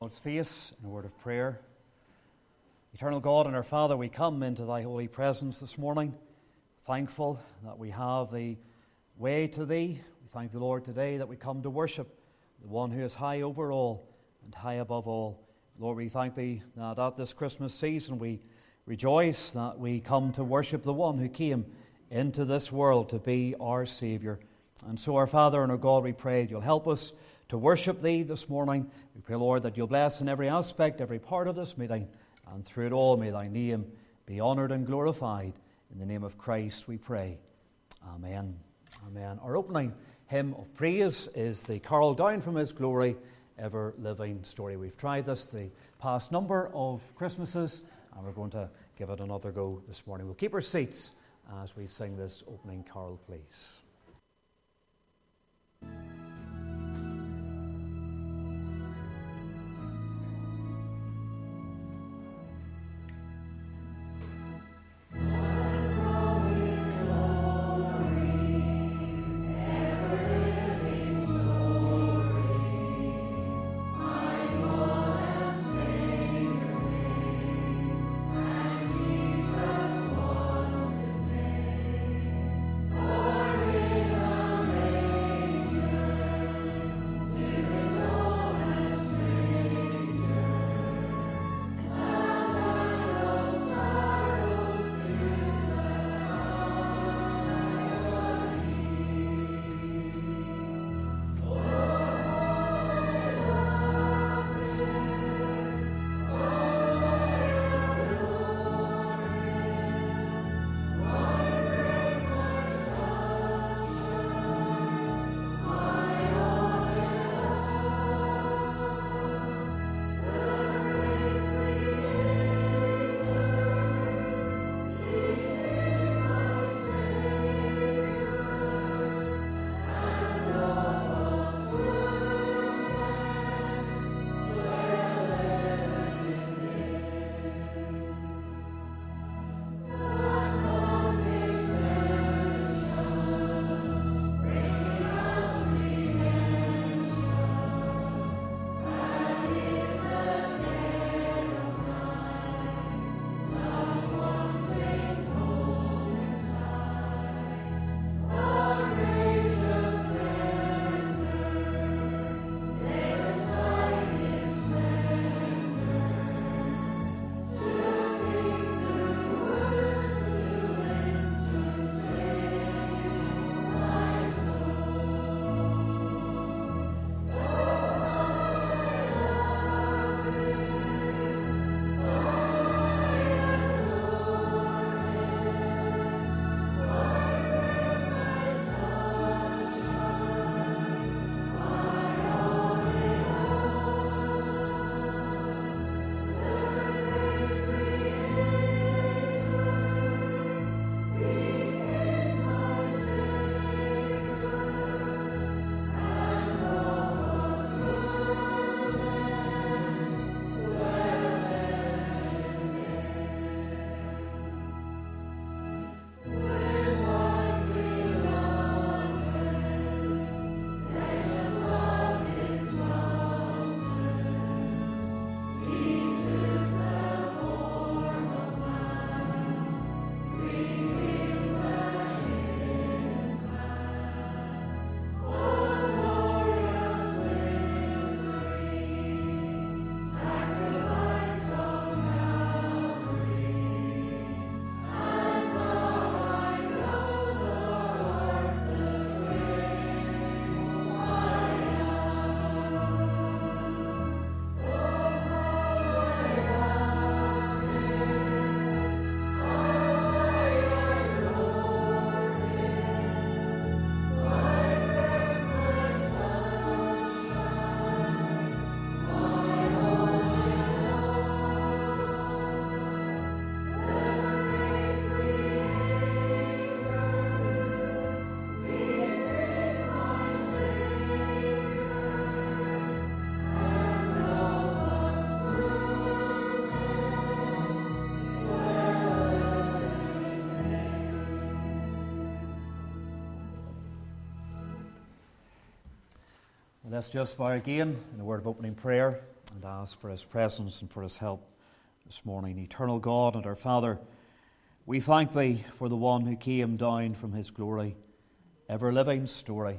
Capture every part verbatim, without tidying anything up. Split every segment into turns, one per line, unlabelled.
Lord's face in a word of prayer. Eternal God and our Father, we come into thy holy presence this morning, thankful that we have the way to thee. We thank the Lord today that we come to worship the one who is high over all and high above all. Lord, we thank thee that at this Christmas season we rejoice that we come to worship the one who came into this world to be our Saviour. And so, our Father and our God, we pray that you'll help us to worship thee this morning. We pray, Lord, that you'll bless in every aspect, every part of this meeting, and through it all may thy name be honoured and glorified. In the name of Christ we pray. Amen. Amen. Our opening hymn of praise is the Carol Down from His Glory, Ever Living Story. We've tried this the past number of Christmases, and we're going to give it another go this morning. We'll keep our seats as we sing this opening carol, please. Let's just bow again in a word of opening prayer and ask for his presence and for his help this morning. Eternal God and our Father, we thank thee for the one who came down from his glory, ever-living story.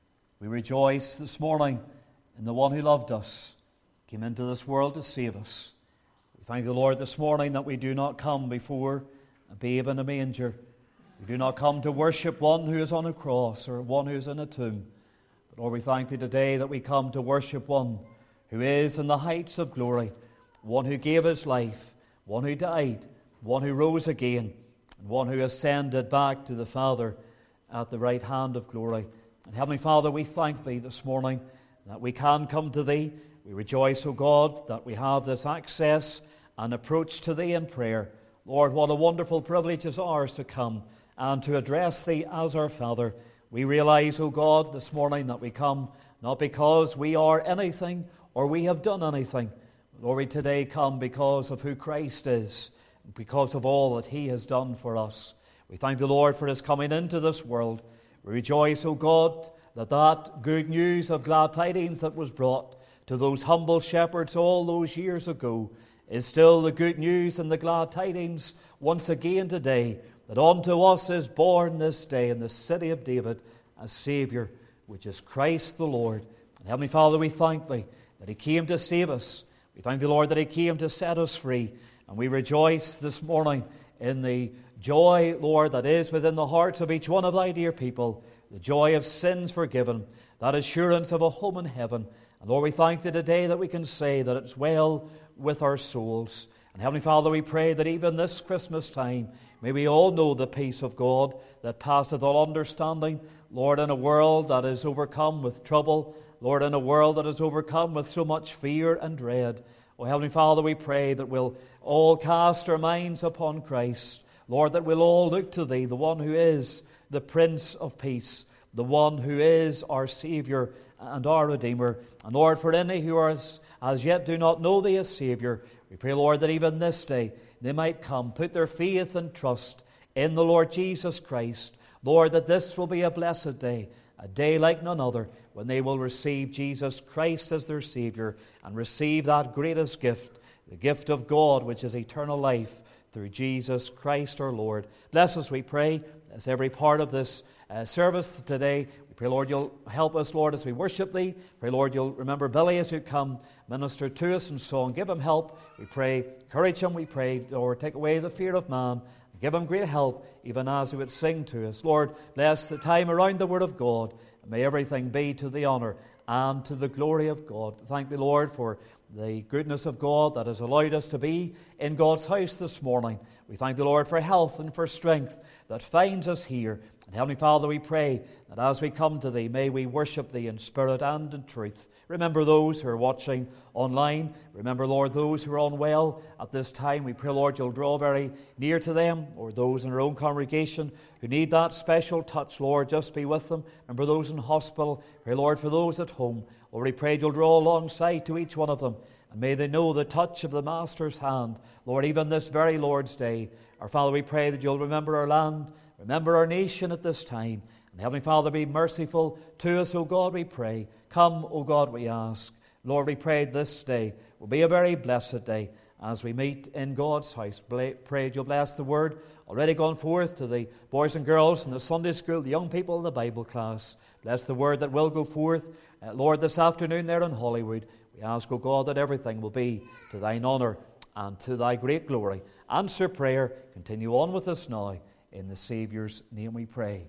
We rejoice this morning in the one who loved us, came into this world to save us. We thank the Lord this morning that we do not come before a babe in a manger. We do not come to worship one who is on a cross or one who is in a tomb. But Lord, we thank thee today that we come to worship one who is in the heights of glory, one who gave his life, one who died, one who rose again, and one who ascended back to the Father at the right hand of glory. And Heavenly Father, we thank thee this morning that we can come to thee. We rejoice, O God, that we have this access and approach to thee in prayer. Lord, what a wonderful privilege is ours to come and to address thee as our Father. We realize, O God, this morning that we come not because we are anything or we have done anything. Lord, we today come because of who Christ is, because of all that he has done for us. We thank the Lord for his coming into this world. We rejoice, O God, that that good news of glad tidings that was brought to those humble shepherds all those years ago is still the good news and the glad tidings once again today, that unto us is born this day in the city of David a Saviour, which is Christ the Lord. And Heavenly Father, we thank thee that he came to save us. We thank the Lord that he came to set us free. And we rejoice this morning in the joy, Lord, that is within the hearts of each one of thy dear people, the joy of sins forgiven, that assurance of a home in heaven. And Lord, we thank thee today that we can say that it's well with our souls. And Heavenly Father, we pray that even this Christmas time, may we all know the peace of God that passeth all understanding. Lord, in a world that is overcome with trouble, Lord, in a world that is overcome with so much fear and dread, oh, Heavenly Father, we pray that we'll all cast our minds upon Christ. Lord, that we'll all look to thee, the one who is the Prince of Peace, the one who is our Saviour and our Redeemer. And Lord, for any who are as, as yet do not know thee as Saviour, we pray, Lord, that even this day they might come, put their faith and trust in the Lord Jesus Christ. Lord, that this will be a blessed day, a day like none other, when they will receive Jesus Christ as their Saviour and receive that greatest gift, the gift of God, which is eternal life through Jesus Christ our Lord. Bless us, we pray, as every part of this uh, service today. We pray, Lord, you'll help us, Lord, as we worship thee. Pray, Lord, you'll remember Billy as you come, minister to us in song. Give him help, we pray. Encourage him, we pray. Lord, take away the fear of man. Give him great help, even as he would sing to us. Lord, bless the time around the Word of God. May everything be to the honour and to the glory of God. Thank the Lord for the goodness of God that has allowed us to be in God's house this morning. We thank the Lord for health and for strength that finds us here. And Heavenly Father, we pray that as we come to thee, may we worship thee in spirit and in truth. Remember those who are watching online. Remember, Lord, those who are unwell at this time. We pray, Lord, you'll draw very near to them, or those in our own congregation who need that special touch. Lord, just be with them. Remember those in hospital. Pray, Lord, for those at home. Lord, we pray you'll draw alongside to each one of them, and may they know the touch of the Master's hand. Lord, even this very Lord's Day. Our Father, we pray that you'll remember our land, remember our nation at this time. And Heavenly Father, be merciful to us, O God, we pray. Come, O God, we ask. Lord, we pray this day will be a very blessed day as we meet in God's house. Pray you'll bless the word already gone forth to the boys and girls in the Sunday school, the young people in the Bible class. Bless the word that will go forth, uh, Lord, this afternoon there in Hollywood. We ask, O God, that everything will be to thine honour and to thy great glory. Answer prayer. Continue on with us now. In the Saviour's name we pray.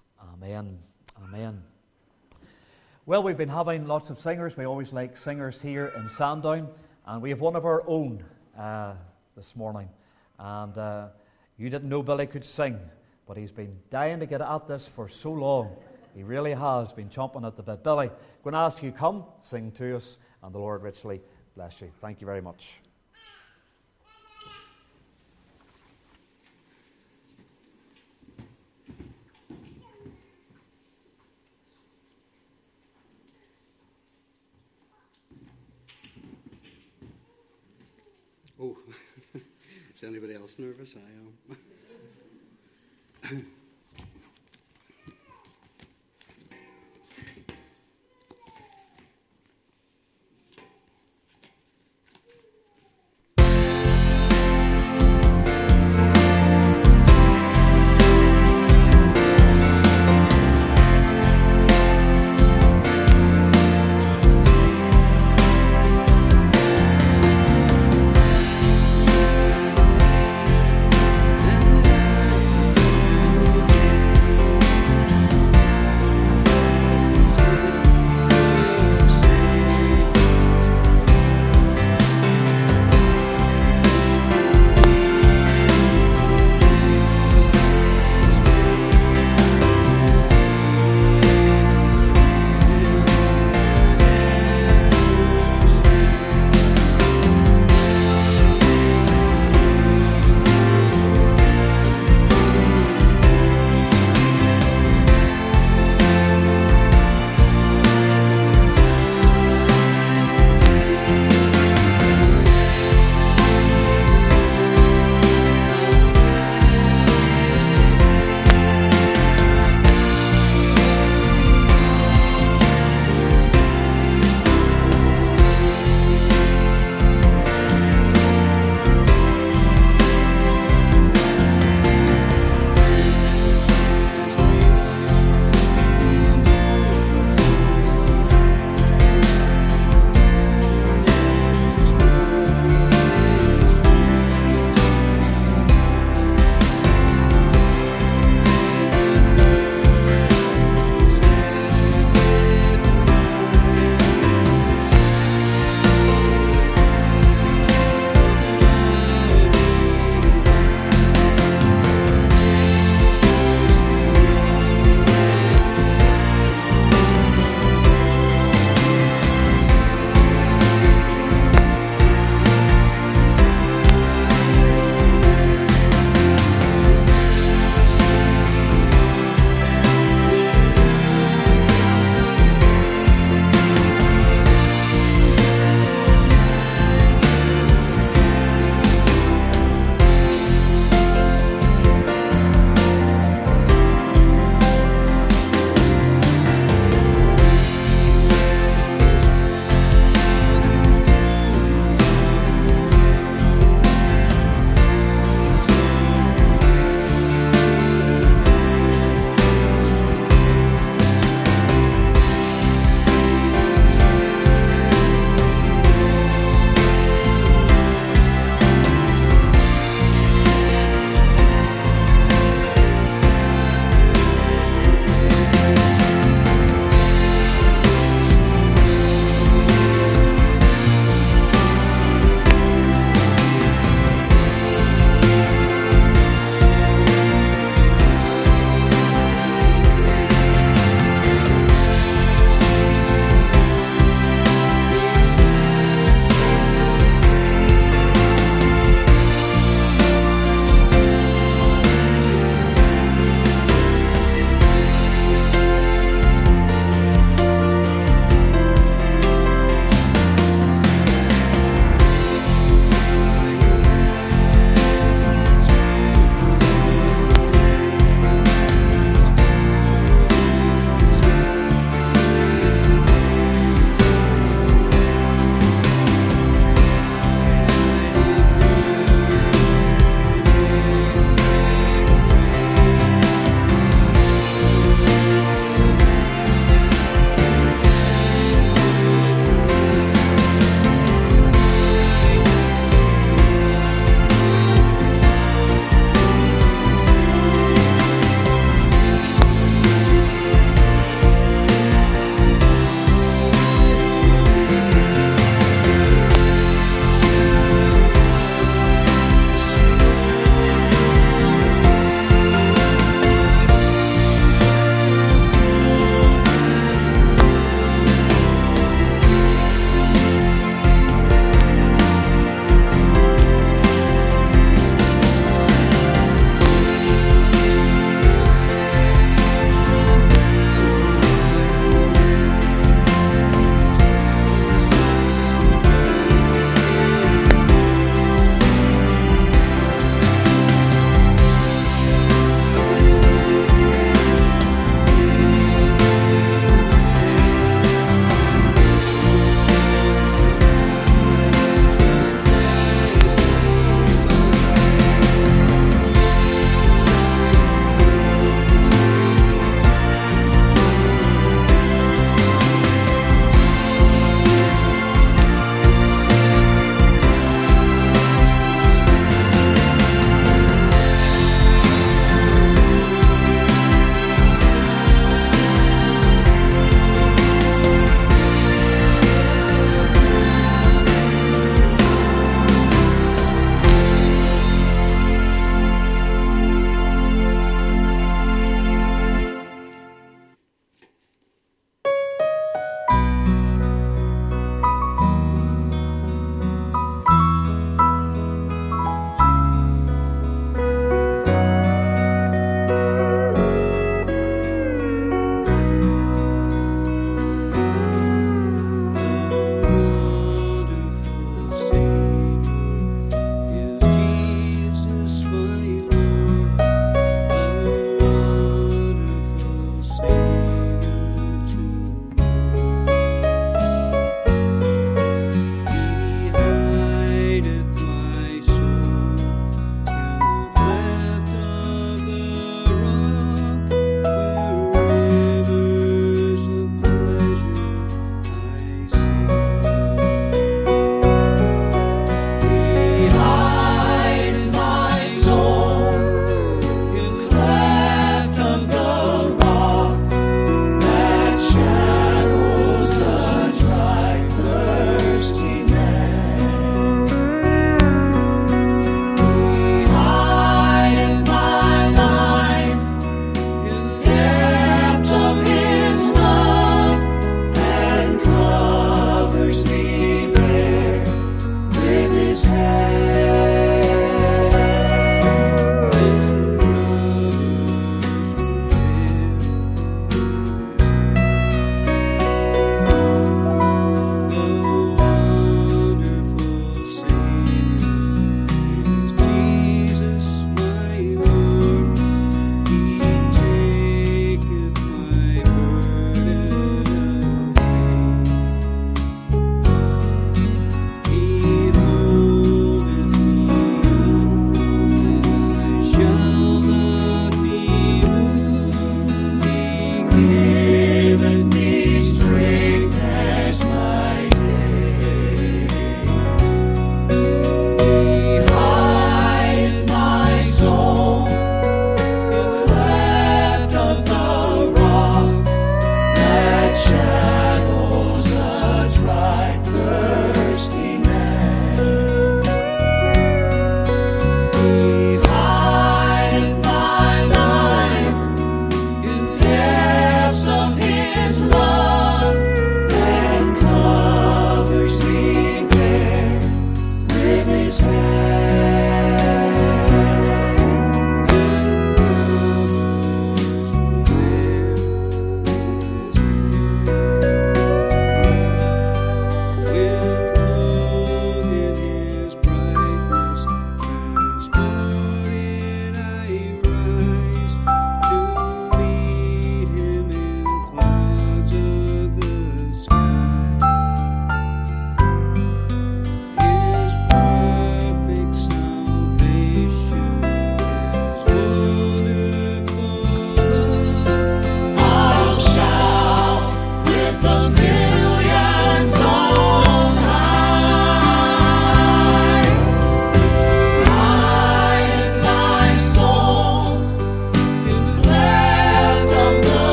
Amen. Amen. Well, we've been having lots of singers. We always like singers here in Sandown. And we have one of our own uh, this morning. And uh, you didn't know Billy could sing, but he's been dying to get at this for so long. He really has been chomping at the bit. Billy, I'm going to ask you to come, sing to us, and the Lord richly bless you. Thank you very much.
Oh, is anybody else nervous? I am.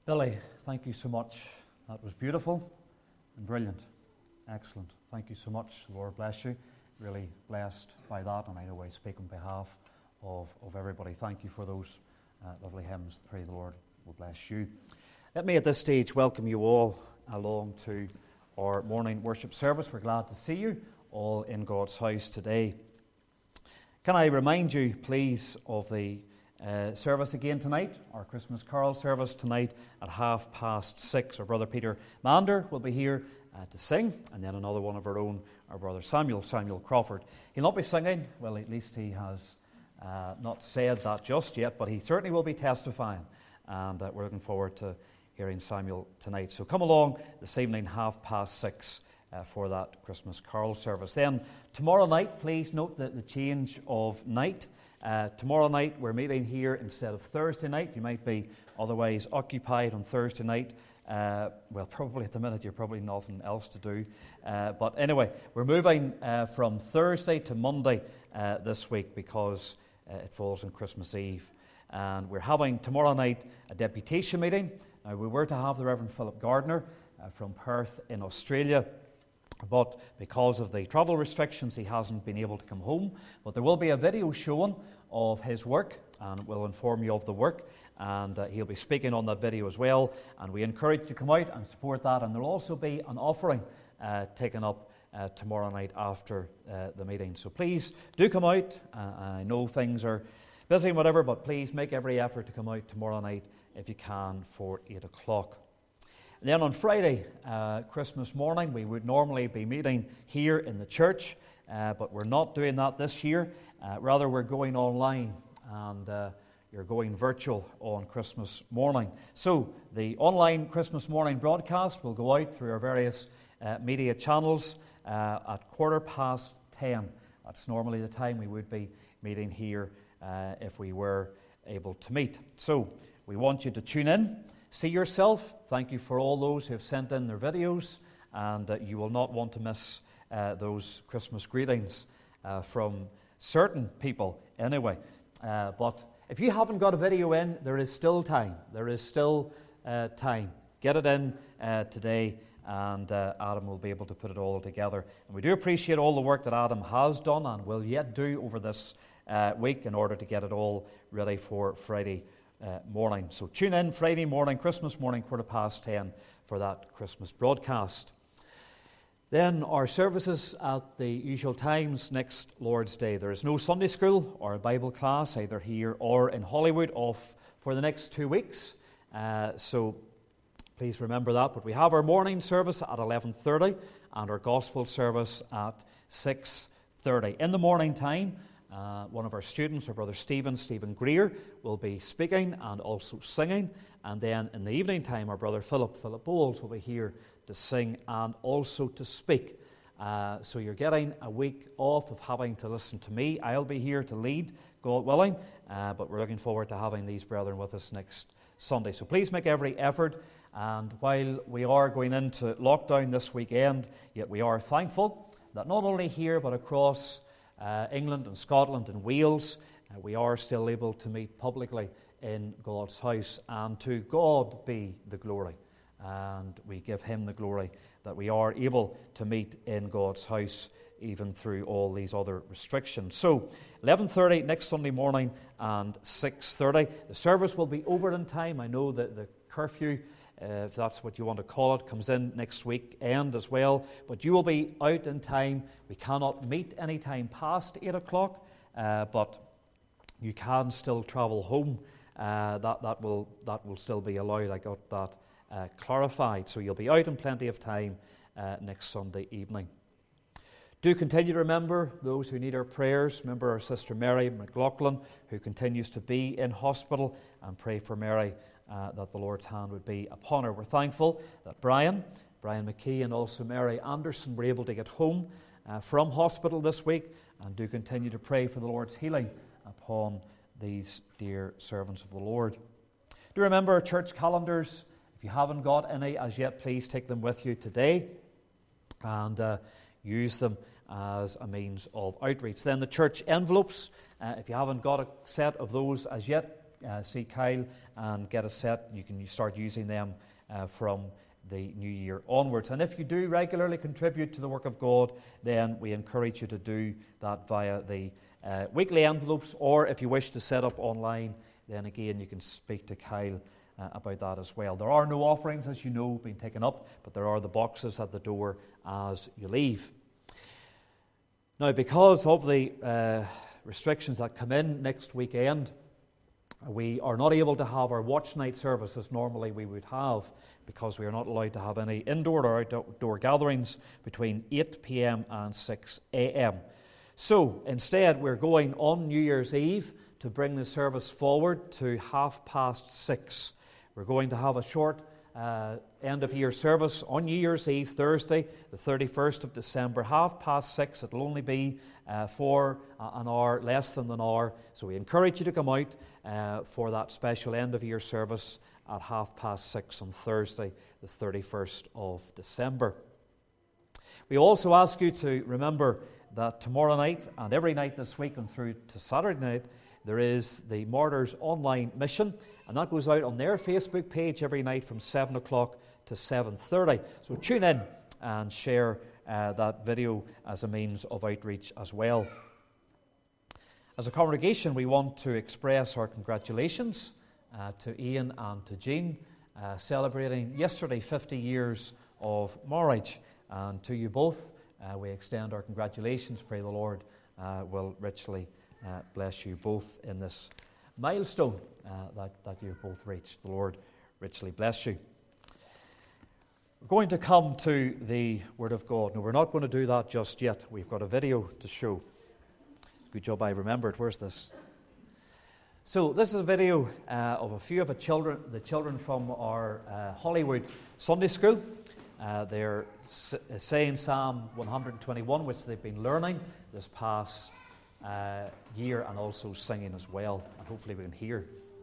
Billy, thank you so much. That was beautiful and brilliant. Excellent. Thank you so much. The Lord bless you. Really blessed by that, and I know I speak on behalf of, of everybody. Thank you for those uh, lovely hymns. Pray the Lord will bless you. Let me at this stage welcome you all along to our morning worship service. We're glad to see you all in God's house today. Can I remind you, please, of the uh, service again tonight, our Christmas Carol service tonight at half past six. Our brother Peter Mander will be here uh, to sing, and then another one of our own, our brother Samuel, Samuel Crawford. He'll not be singing, well, at least he has uh, not said that just yet, but he certainly will be testifying, and uh, we're looking forward to hearing Samuel tonight. So come along this evening, half past six, uh, for that Christmas Carol service. Then tomorrow night, please note that the change of night. Uh, tomorrow night we're meeting here instead of Thursday night. You might be otherwise occupied on Thursday night. Uh, well, probably at the minute you're probably nothing else to do. Uh, but anyway, we're moving uh, from Thursday to Monday uh, this week because uh, it falls on Christmas Eve. And we're having tomorrow night a deputation meeting. Now, we were to have the Reverend Philip Gardner uh, from Perth in Australia, but because of the travel restrictions, he hasn't been able to come home. But there will be a video shown of his work, and we'll inform you of the work, and uh, he'll be speaking on that video as well. And we encourage you to come out and support that. And there'll also be an offering uh, taken up uh, tomorrow night after uh, the meeting. So please do come out. Uh, I know things are busy and whatever, but please make every effort to come out tomorrow night if you can for eight o'clock. And then on Friday, uh, Christmas morning, we would normally be meeting here in the church, uh, but we're not doing that this year. Uh, rather, we're going online, and uh, you're going virtual on Christmas morning. So the online Christmas morning broadcast will go out through our various uh, media channels uh, at quarter past ten. That's normally the time we would be meeting here uh, if we were able to meet. So we want you to tune in. See yourself. Thank you for all those who have sent in their videos, and uh, you will not want to miss uh, those Christmas greetings uh, from certain people anyway. Uh, but if you haven't got a video in, there is still time. There is still uh, time. Get it in uh, today, and uh, Adam will be able to put it all together. And we do appreciate all the work that Adam has done and will yet do over this uh, week in order to get it all ready for Friday Uh, morning. So tune in Friday morning, Christmas morning, quarter past ten for that Christmas broadcast. Then our services at the usual times next Lord's Day. There is no Sunday school or a Bible class either here or in Hollywood off for the next two weeks. Uh, so please remember that. But we have our morning service at eleven thirty and our gospel service at six thirty. In the morning time, Uh, one of our students, our brother Stephen, Stephen Greer, will be speaking and also singing. And then in the evening time, our brother Philip, Philip Bowles, will be here to sing and also to speak. Uh, so you're getting a week off of having to listen to me. I'll be here to lead, God willing, uh, but we're looking forward to having these brethren with us next Sunday. So please make every effort. And while we are going into lockdown this weekend, yet we are thankful that not only here but across Uh, England and Scotland and Wales, uh, we are still able to meet publicly in God's house, and to God be the glory, and we give Him the glory that we are able to meet in God's house even through all these other restrictions. So eleven thirty next Sunday morning and six thirty. The service will be over in time. I know that the curfew, Uh, if that's what you want to call it, comes in next week end as well. But you will be out in time. We cannot meet any time past eight o'clock, uh, but you can still travel home. Uh, that that will that will still be allowed. I got that uh, clarified. So you'll be out in plenty of time uh, next Sunday evening. Do continue to remember those who need our prayers. Remember our sister Mary McLaughlin, who continues to be in hospital, and pray for Mary Uh, that the Lord's hand would be upon her. We're thankful that Brian, Brian McKee and also Mary Anderson were able to get home uh, from hospital this week, and do continue to pray for the Lord's healing upon these dear servants of the Lord. Do remember our church calendars. If you haven't got any as yet, please take them with you today and uh, use them as a means of outreach. Then the church envelopes. Uh, if you haven't got a set of those as yet, uh, see Kyle and get a set. You can start using them uh, from the new year onwards. And if you do regularly contribute to the work of God, then we encourage you to do that via the uh, weekly envelopes, or if you wish to set up online, then again you can speak to Kyle uh, about that as well. There are no offerings, as you know, being taken up, but there are the boxes at the door as you leave. Now, because of the uh, restrictions that come in next weekend, we are not able to have our watch night service as normally we would have, because we are not allowed to have any indoor or outdoor gatherings between eight p.m. and six a.m. So instead, we're going on New Year's Eve to bring the service forward to half past six. We're going to have a short uh, end-of-year service on New Year's Eve, Thursday, the thirty-first of December, half past six. It'll only be uh, for an hour, less than an hour. So we encourage you to come out uh, for that special end-of-year service at half past six on Thursday, the thirty-first of December. We also ask you to remember that tomorrow night and every night this week and through to Saturday night, there is the Martyrs Online Mission, and that goes out on their Facebook page every night from seven o'clock to seven thirty. So tune in and share uh, that video as a means of outreach as well. As a congregation, we want to express our congratulations uh, to Ian and to Jean, uh, celebrating yesterday fifty years of marriage. And to you both, uh, we extend our congratulations. Pray the Lord uh, will richly uh, bless you both in this milestone uh, that, that you've both reached. The Lord richly bless you. We're going to come to the Word of God. No, we're not going to do that just yet. We've got a video to show. Good job I remembered. Where's this? So this is a video uh, of a few of the children, the children from our uh, Hollywood Sunday School. Uh, they're s- saying Psalm one twenty-one, which they've been learning this past uh, year, and also singing as well. And hopefully we can hear.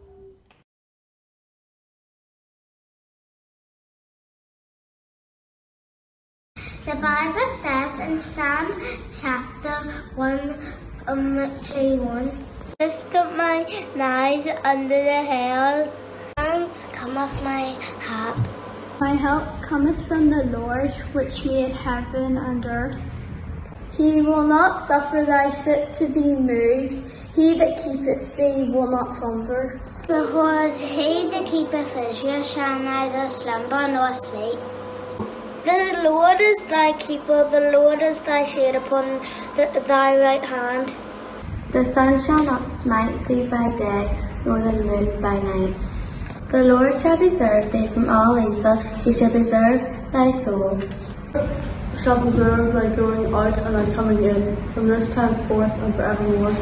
The Bible says in Psalm chapter one, um, two, one, lift up my eyes under the hills, and cometh my help.
My help cometh from the Lord, which made heaven and earth. He will not suffer thy foot to be moved. He that keepeth thee will not slumber.
Behold, he that keepeth Israel shall neither slumber nor sleep. The Lord is thy keeper, the Lord is thy shade upon the, thy right hand.
The sun shall not smite thee by day, nor the moon by night. The Lord shall preserve thee from all evil, he shall preserve thy soul.
Shall preserve thy going out and thy coming in, from this time forth and forevermore.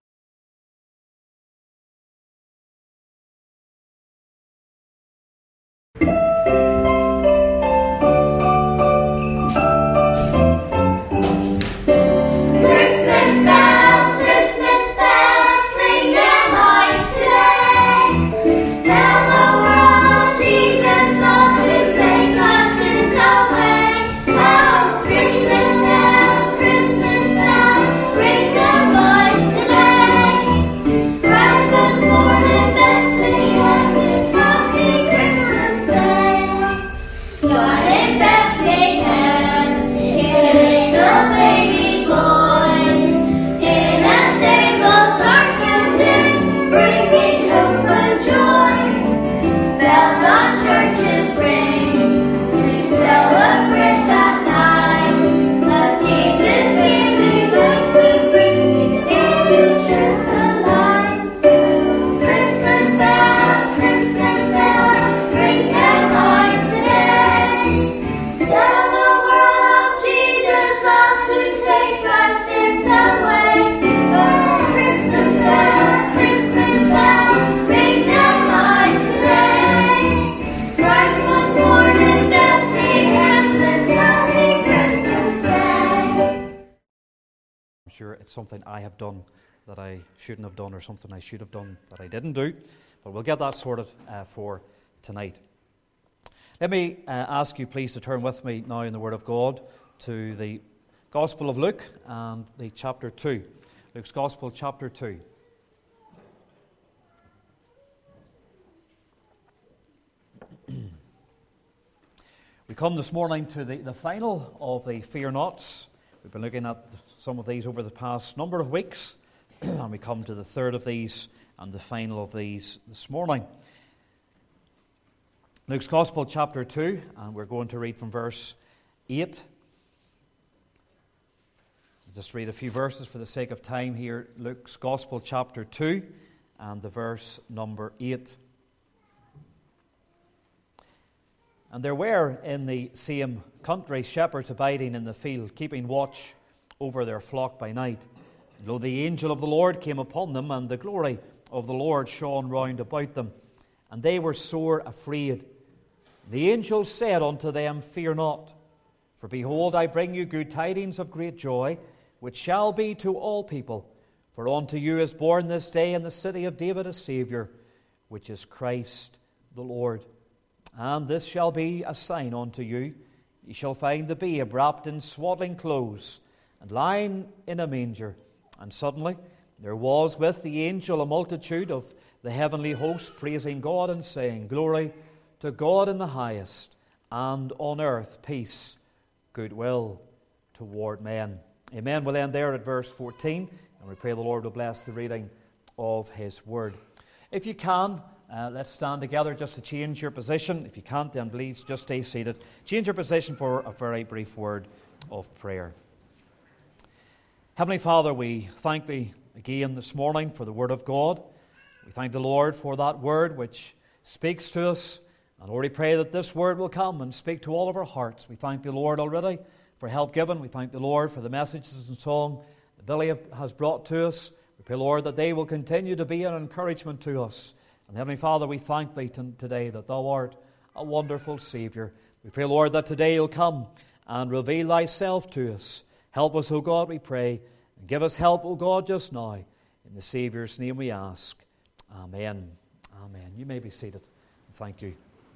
It's something I have done that I shouldn't have done, or something I should have done that I didn't do. But we'll get that sorted uh, for tonight. Let me uh, ask you please to turn with me now in the Word of God to the Gospel of Luke and the chapter two. Luke's Gospel, chapter two. We come this morning to the, the final of the Fear Nots. We've been looking at some of these over the past number of weeks, and we come to the third of these and the final of these this morning. Luke's Gospel, chapter two, and we're going to read from verse eight. I'll just read a few verses for the sake of time here. Luke's Gospel, chapter two, and the verse number eight. And there were in the same country shepherds abiding in the field, keeping watch over their flock by night. And lo, the angel of the Lord came upon them, and the glory of the Lord shone round about them. And they were sore afraid. The angel said unto them, Fear not, for behold, I bring you good tidings of great joy, which shall be to all people. For unto you is born this day in the city of David a Saviour, which is Christ the Lord. And this shall be a sign unto you. Ye shall find the babe wrapped in swaddling clothes, and lying in a manger. And suddenly there was with the angel a multitude of the heavenly host, praising God and saying, Glory to God in the highest, and on earth peace, goodwill toward men. Amen. We'll end there at verse fourteen, and we pray the Lord will bless the reading of His Word. If you can, Uh, let's stand together just to change your position. If you can't, then please just stay seated. Change your position for a very brief word of prayer. Heavenly Father, we thank Thee again this morning for the Word of God. We thank the Lord for that Word which speaks to us. And Lord, we pray that this Word will come and speak to all of our hearts. We thank the Lord already for help given. We thank the Lord for the messages and song that Billy has brought to us. We pray, Lord, that they will continue to be an encouragement to us. And Heavenly Father, we thank Thee t- today that Thou art a wonderful Saviour. We pray, Lord, that today You'll come and reveal Thyself to us. Help us, O God, we pray, and give us help, O God, just now. In the Saviour's name we ask. Amen. Amen. You may be seated. Thank you.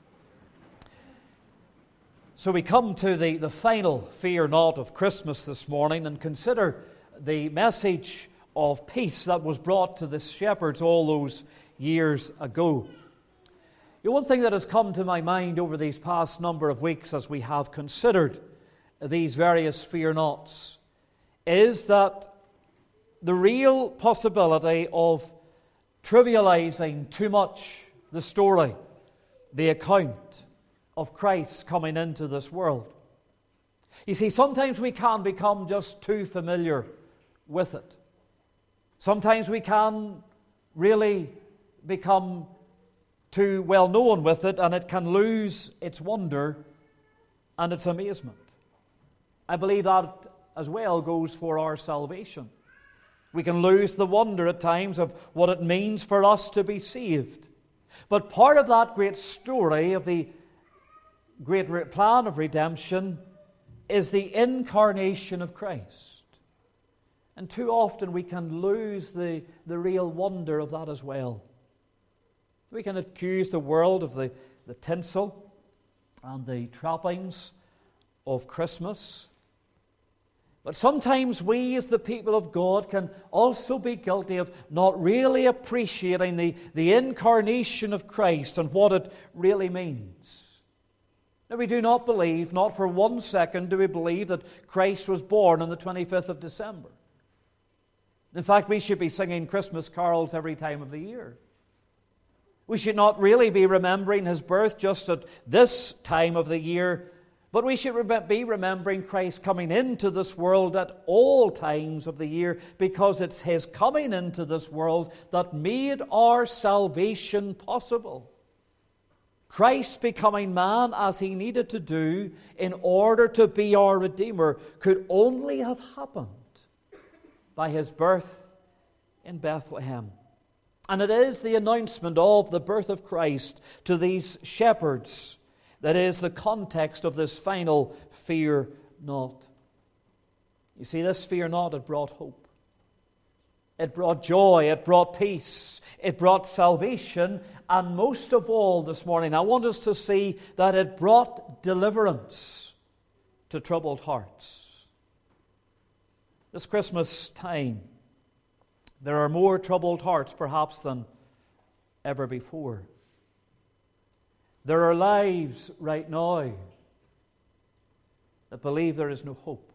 So we come to the, the final Fear Not of Christmas this morning and consider the message of peace that was brought to the shepherds all those years ago. You know, one thing that has come to my mind over these past number of weeks as we have considered these various fear nots is that the real possibility of trivializing too much the story, the account of Christ coming into this world. You see, sometimes we can become just too familiar with it. Sometimes we can really become too well known with it, and it can lose its wonder and its amazement. I believe that as well goes for our salvation. We can lose the wonder at times of what it means for us to be saved. But part of that great story of the great plan of redemption is the incarnation of Christ. And too often we can lose the, the real wonder of that as well. We can accuse the world of the, the tinsel and the trappings of Christmas. But sometimes we as the people of God can also be guilty of not really appreciating the, the incarnation of Christ and what it really means. Now, we do not believe, not for one second do we believe that Christ was born on the twenty-fifth of December. In fact, we should be singing Christmas carols every time of the year. We should not really be remembering His birth just at this time of the year, but we should be remembering Christ coming into this world at all times of the year, because it's His coming into this world that made our salvation possible. Christ becoming man as He needed to do in order to be our Redeemer could only have happened by His birth in Bethlehem. And it is the announcement of the birth of Christ to these shepherds that is the context of this final fear not. You see, this fear not, it brought hope. It brought joy, it brought peace, it brought salvation, and most of all this morning, I want us to see that it brought deliverance to troubled hearts. This Christmas time, there are more troubled hearts perhaps than ever before. There are lives right now that believe there is no hope.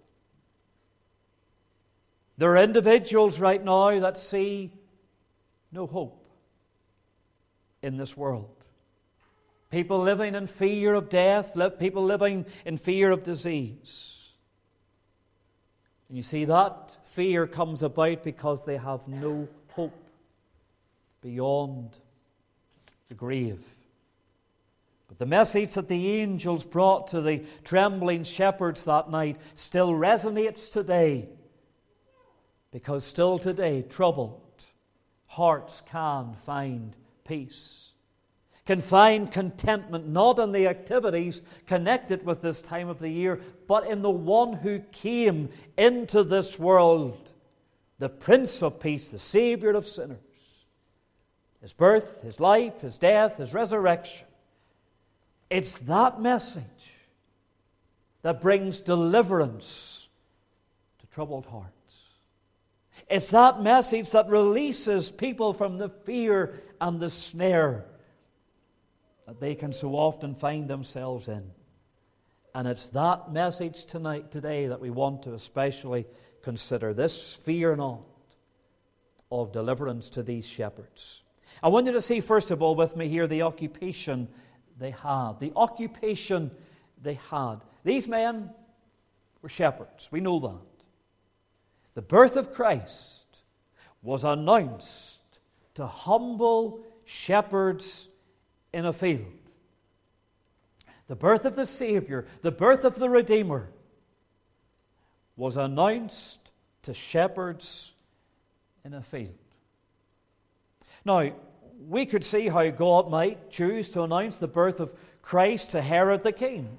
There are individuals right now that see no hope in this world. People living in fear of death, people living in fear of disease. And you see, that fear comes about because they have no hope beyond the grave. But the message that the angels brought to the trembling shepherds that night still resonates today, because still today troubled hearts can find peace, can find contentment, not in the activities connected with this time of the year, but in the one who came into this world, the Prince of Peace, the Savior of sinners. His birth, His life, His death, His resurrection. It's that message that brings deliverance to troubled hearts. It's that message that releases people from the fear and the snare that they can so often find themselves in. And it's that message tonight, today, that we want to especially consider. This fear not of deliverance to these shepherds. I want you to see, first of all, with me here, the occupation they had. The occupation they had. These men were shepherds. We know that. The birth of Christ was announced to humble shepherds in a field. The birth of the Savior, the birth of the Redeemer, was announced to shepherds in a field. Now, we could see how God might choose to announce the birth of Christ to Herod the king.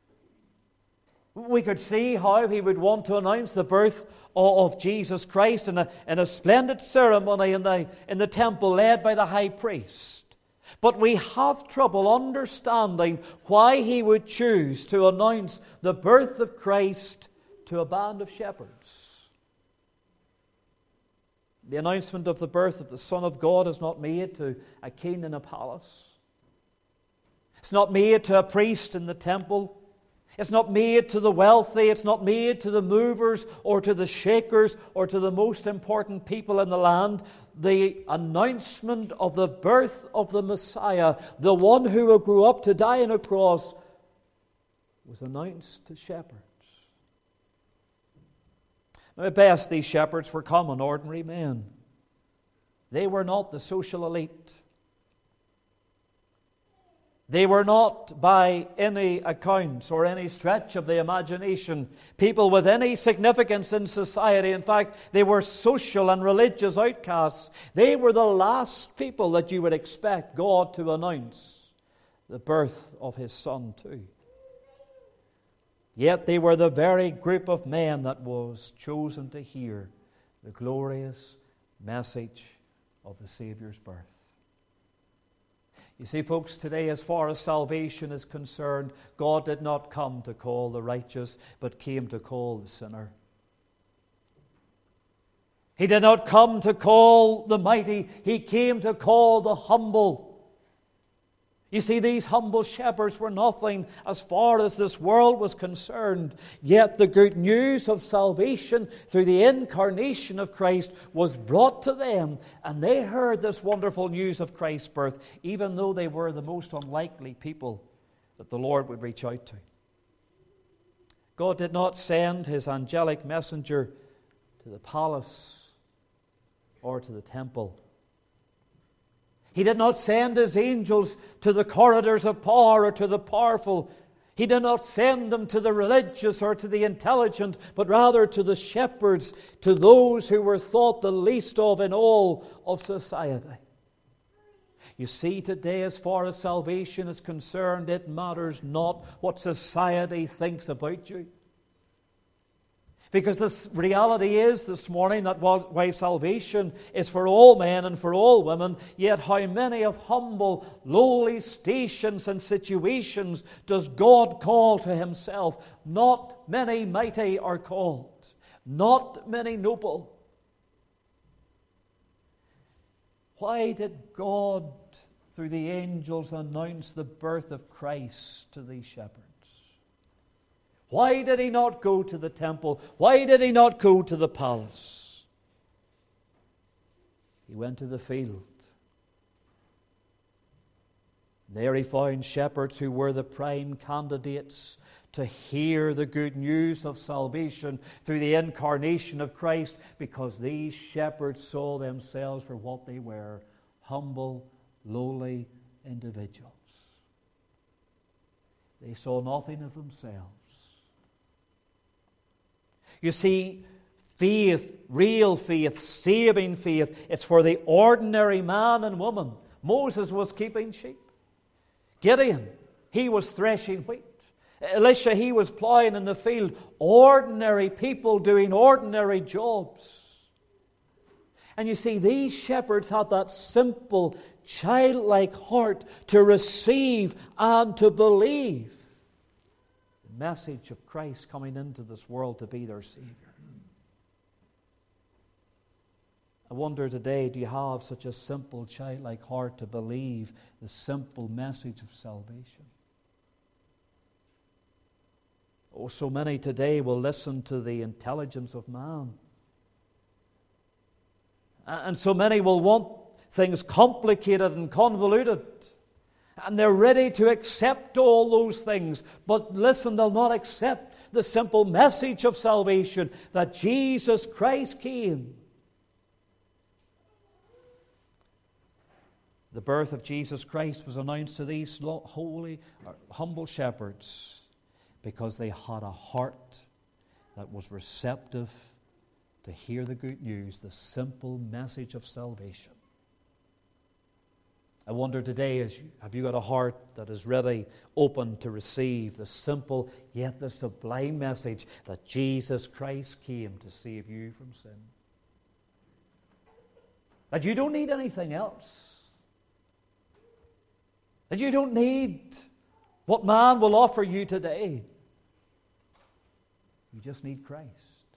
We could see how He would want to announce the birth of Jesus Christ in a, in a splendid ceremony in the, in the temple led by the high priest. But we have trouble understanding why He would choose to announce the birth of Christ to a band of shepherds. The announcement of the birth of the Son of God is not made to a king in a palace. It's not made to a priest in the temple. It's not made to the wealthy. It's not made to the movers or to the shakers or to the most important people in the land. The announcement of the birth of the Messiah, the one who grew up to die on a cross, was announced to shepherds. Now, at best, these shepherds were common, ordinary men. They were not the social elite. They were not, by any accounts or any stretch of the imagination, people with any significance in society. In fact, they were social and religious outcasts. They were the last people that you would expect God to announce the birth of His Son to. Yet they were the very group of men that was chosen to hear the glorious message of the Savior's birth. You see, folks, today, as far as salvation is concerned, God did not come to call the righteous, but came to call the sinner. He did not come to call the mighty, He came to call the humble. You see, these humble shepherds were nothing as far as this world was concerned. Yet the good news of salvation through the incarnation of Christ was brought to them, and they heard this wonderful news of Christ's birth, even though they were the most unlikely people that the Lord would reach out to. God did not send His angelic messenger to the palace or to the temple. He did not send His angels to the corridors of power or to the powerful. He did not send them to the religious or to the intelligent, but rather to the shepherds, to those who were thought the least of in all of society. You see, today, as far as salvation is concerned, it matters not what society thinks about you. Because this reality is this morning that while, while salvation is for all men and for all women, yet how many of humble, lowly stations and situations does God call to Himself? Not many mighty are called, not many noble. Why did God, through the angels, announce the birth of Christ to these shepherds? Why did he not go to the temple? Why did he not go to the palace? He went to the field. There he found shepherds who were the prime candidates to hear the good news of salvation through the incarnation of Christ, because these shepherds saw themselves for what they were, humble, lowly individuals. They saw nothing of themselves. You see, faith, real faith, saving faith, it's for the ordinary man and woman. Moses was keeping sheep. Gideon, he was threshing wheat. Elisha, he was plowing in the field. Ordinary people doing ordinary jobs. And you see, these shepherds had that simple, childlike heart to receive and to believe the message of Christ coming into this world to be their Savior. I wonder today, do you have such a simple, childlike heart to believe the simple message of salvation? Oh, so many today will listen to the intelligence of man. And so many will want things complicated and convoluted. And they're ready to accept all those things. But listen, they'll not accept the simple message of salvation, that Jesus Christ came. The birth of Jesus Christ was announced to these holy, humble shepherds because they had a heart that was receptive to hear the good news, the simple message of salvation. I wonder today, is you, have you got a heart that is ready, open to receive the simple yet the sublime message that Jesus Christ came to save you from sin? That you don't need anything else. That you don't need what man will offer you today. You just need Christ.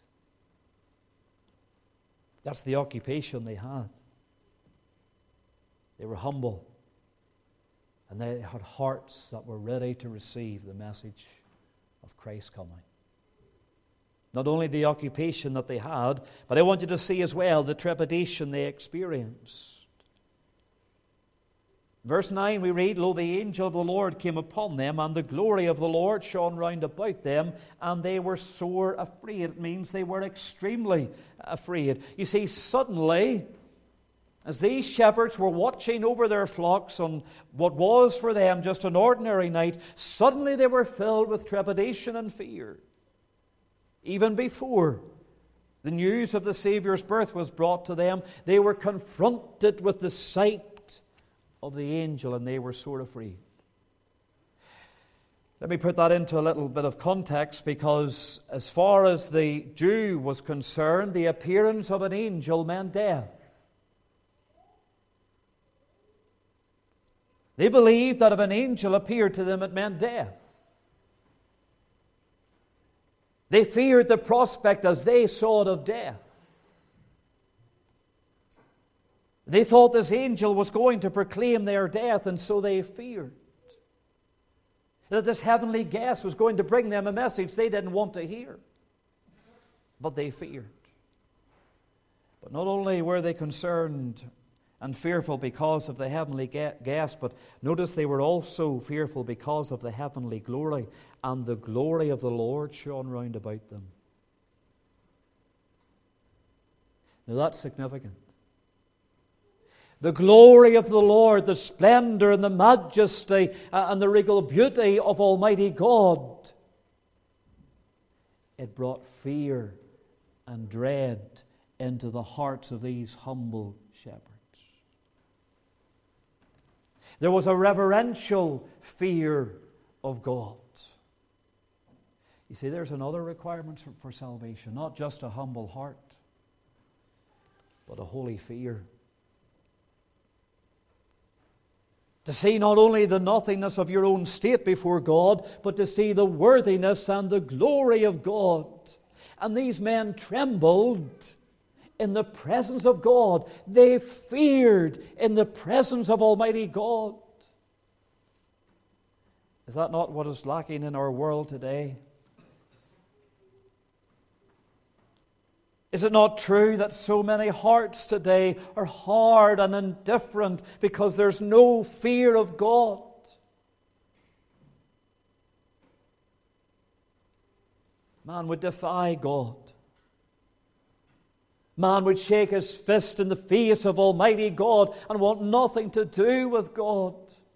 That's the occupation they had. They were humble. And they had hearts that were ready to receive the message of Christ coming. Not only the occupation that they had, but I want you to see as well the trepidation they experienced. Verse nine we read, "Lo, the angel of the Lord came upon them, and the glory of the Lord shone round about them, and they were sore afraid." It means they were extremely afraid. You see, suddenly, as these shepherds were watching over their flocks on what was for them just an ordinary night, suddenly they were filled with trepidation and fear. Even before the news of the Saviour's birth was brought to them, they were confronted with the sight of the angel, and they were sore afraid. Let me put that into a little bit of context, because as far as the Jew was concerned, the appearance of an angel meant death. They believed that if an angel appeared to them, it meant death. They feared the prospect, as they saw it, of death. They thought this angel was going to proclaim their death, and so they feared that this heavenly guest was going to bring them a message they didn't want to hear. But they feared. But not only were they concerned and fearful because of the heavenly guest, but notice they were also fearful because of the heavenly glory, and the glory of the Lord shone round about them. Now that's significant. The glory of the Lord, the splendor and the majesty and the regal beauty of Almighty God, it brought fear and dread into the hearts of these humble shepherds. There was a reverential fear of God. You see, there's another requirement for, for salvation, not just a humble heart, but a holy fear. To see not only the nothingness of your own state before God, but to see the worthiness and the glory of God. And these men trembled in the presence of God. They feared in the presence of Almighty God. Is that not what is lacking in our world today? Is it not true that so many hearts today are hard and indifferent because there's no fear of God? Man would defy God. Man would shake his fist in the face of Almighty God and want nothing to do with God.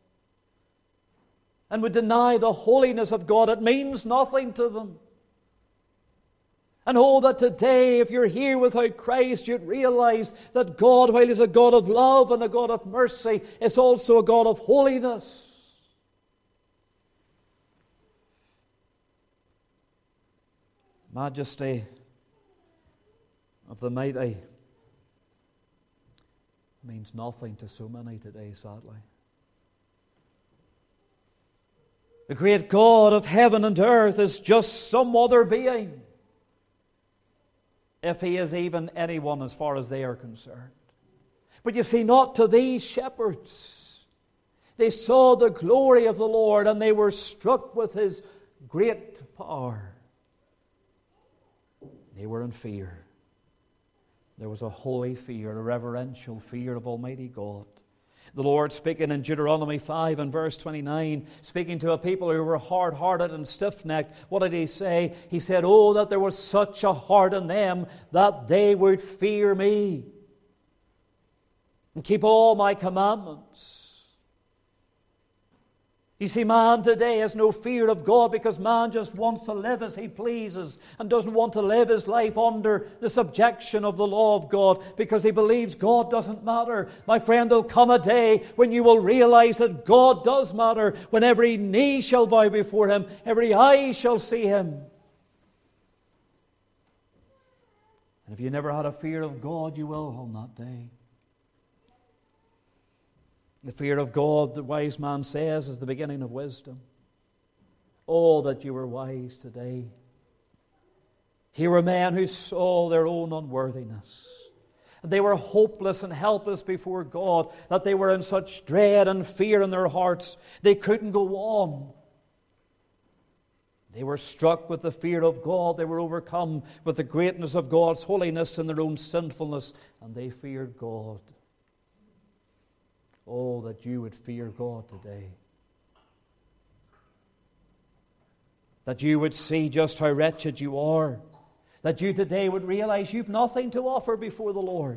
And would deny the holiness of God. It means nothing to them. And oh, that today, if you're here without Christ, you'd realize that God, while He's a God of love and a God of mercy, is also a God of holiness. Majesty of the mighty means nothing to so many today, sadly. The great God of heaven and earth is just some other being, if He is even anyone as far as they are concerned. But you see, not to these shepherds. They saw the glory of the Lord and they were struck with His great power. They were in fear. There was a holy fear, a reverential fear of Almighty God. The Lord, speaking in Deuteronomy five and verse twenty-nine, speaking to a people who were hard-hearted and stiff-necked, what did He say? He said, "Oh, that there was such a heart in them that they would fear me and keep all my commandments." You see, man today has no fear of God because man just wants to live as he pleases and doesn't want to live his life under the subjection of the law of God because he believes God doesn't matter. My friend, there'll come a day when you will realize that God does matter, when every knee shall bow before Him, every eye shall see Him. And if you never had a fear of God, you will on that day. The fear of God, the wise man says, is the beginning of wisdom. Oh, that you were wise today. Here were men who saw their own unworthiness. And they were hopeless and helpless before God, that they were in such dread and fear in their hearts, they couldn't go on. They were struck with the fear of God. They were overcome with the greatness of God's holiness and their own sinfulness, and they feared God. Oh, that you would fear God today. That you would see just how wretched you are. That you today would realize you've nothing to offer before the Lord.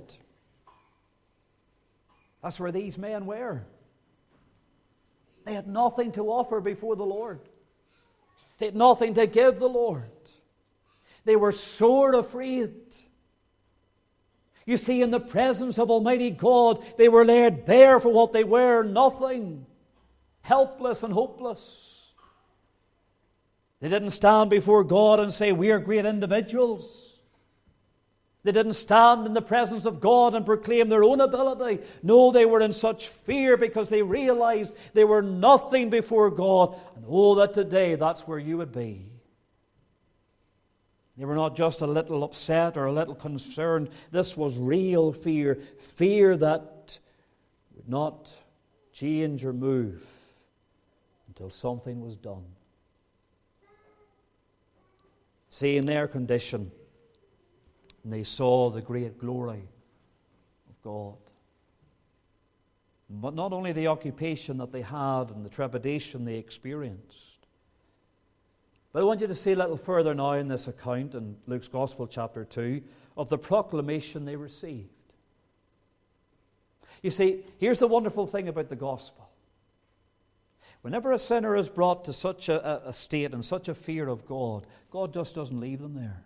That's where these men were. They had nothing to offer before the Lord. They had nothing to give the Lord. They were sore afraid. You see, in the presence of Almighty God, they were laid bare for what they were, nothing, helpless and hopeless. They didn't stand before God and say, "We are great individuals." They didn't stand in the presence of God and proclaim their own ability. No, they were in such fear because they realized they were nothing before God. And oh, that today that's where you would be. They were not just a little upset or a little concerned. This was real fear. Fear that would not change or move until something was done. See, in their condition, they saw the great glory of God. But not only the occupation that they had and the trepidation they experienced, but I want you to see a little further now in this account in Luke's Gospel chapter two of the proclamation they received. You see, here's the wonderful thing about the gospel. Whenever a sinner is brought to such a, a state and such a fear of God, God just doesn't leave them there.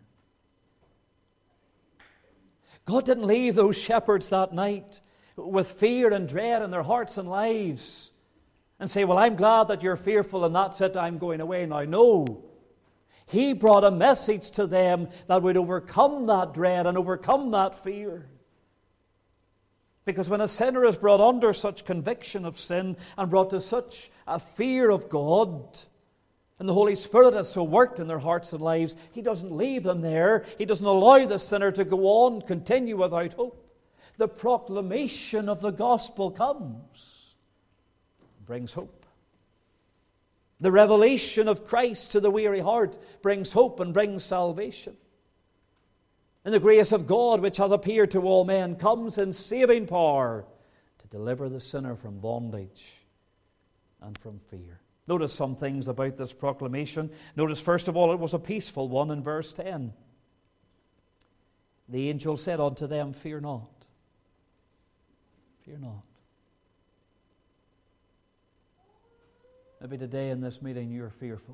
God didn't leave those shepherds that night with fear and dread in their hearts and lives and say, "Well, I'm glad that you're fearful and that's it, I'm going away now." No. He brought a message to them that would overcome that dread and overcome that fear. Because when a sinner is brought under such conviction of sin and brought to such a fear of God, and the Holy Spirit has so worked in their hearts and lives, He doesn't leave them there. He doesn't allow the sinner to go on, continue without hope. The proclamation of the gospel comes, brings hope. The revelation of Christ to the weary heart brings hope and brings salvation. And the grace of God, which hath appeared to all men, comes in saving power to deliver the sinner from bondage and from fear. Notice some things about this proclamation. Notice, first of all, it was a peaceful one in verse ten. The angel said unto them, Fear not. Fear not. Maybe today in this meeting you're fearful.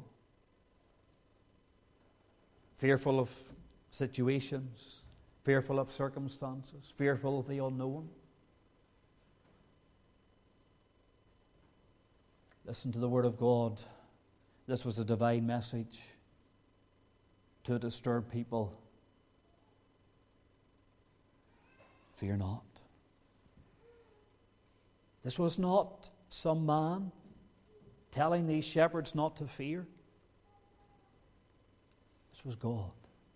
Fearful of situations, fearful of circumstances, fearful of the unknown. Listen to the Word of God. This was a divine message to a disturbed people. Fear not. This was not some man telling these shepherds not to fear. This was God.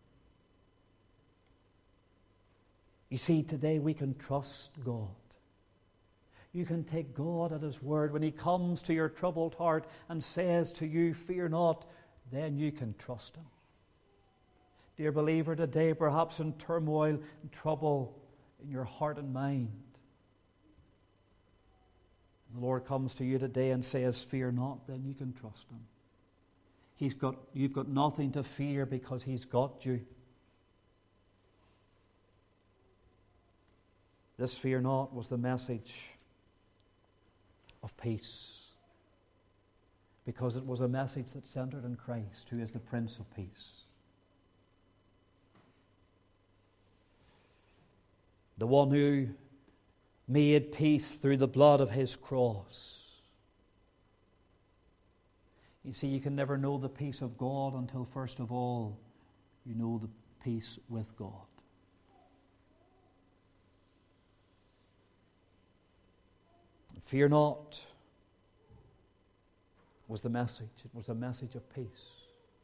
You see, today we can trust God. You can take God at His word. When He comes to your troubled heart and says to you, Fear not, then you can trust Him. Dear believer, today perhaps in turmoil and trouble in your heart and mind, the Lord comes to you today and says, Fear not, then you can trust Him. He's got, you've got nothing to fear because He's got you. This fear not was the message of peace, because it was a message that centered in Christ, who is the Prince of Peace. The one who made peace through the blood of His cross. You see, you can never know the peace of God until first of all you know the peace with God. Fear not was the message. It was a message of peace.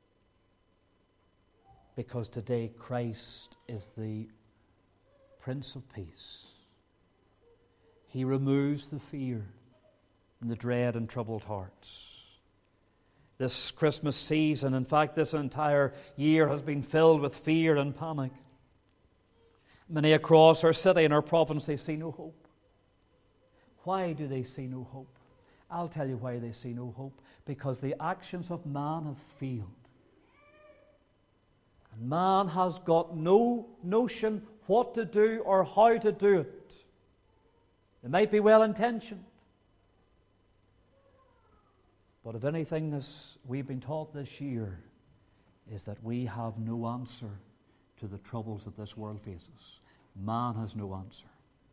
Because today Christ is the Prince of Peace. He removes the fear and the dread in troubled hearts. This Christmas season, in fact, this entire year has been filled with fear and panic. Many across our city and our province, they see no hope. Why do they see no hope? I'll tell you why they see no hope. Because the actions of man have failed. And man has got no notion what to do or how to do it. They might be well-intentioned. But if anything this, we've been taught this year is that we have no answer to the troubles that this world faces. Man has no answer.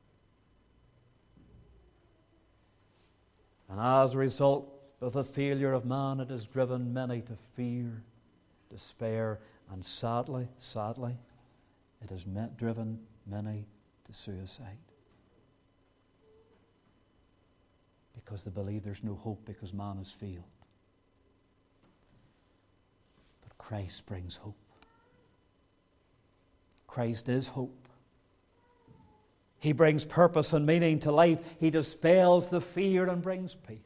And as a result of the failure of man, it has driven many to fear, despair, and sadly, sadly, it has met, driven many to suicide. Because they believe there's no hope because man has failed. But Christ brings hope. Christ is hope. He brings purpose and meaning to life. He dispels the fear and brings peace.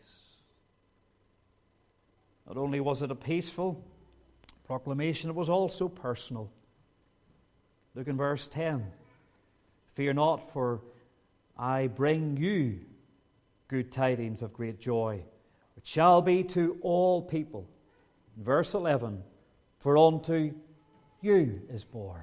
Not only was it a peaceful proclamation, it was also personal. Look in verse ten. Fear not, for I bring you good tidings of great joy, which shall be to all people. In verse eleven, for unto you is born.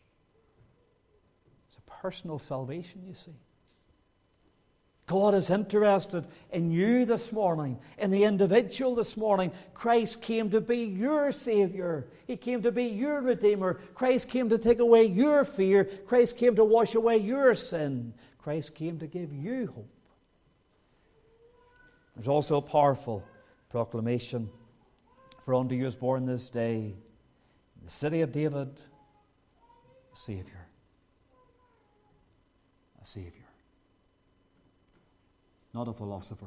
Personal salvation, you see. God is interested in you this morning, in the individual this morning. Christ came to be your Savior. He came to be your Redeemer. Christ came to take away your fear. Christ came to wash away your sin. Christ came to give you hope. There's also a powerful proclamation. For unto you is born this day, in the city of David, a Savior. A Savior. Not a philosopher.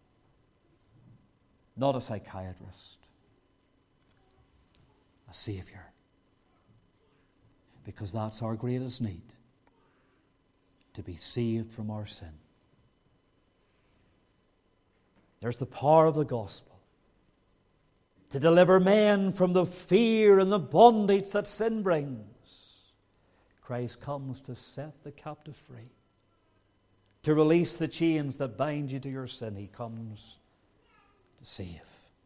Not a psychiatrist. A Savior. Because that's our greatest need. To be saved from our sin. There's the power of the gospel. To deliver men from the fear and the bondage that sin brings. Christ comes to set the captive free, to release the chains that bind you to your sin. He comes to save.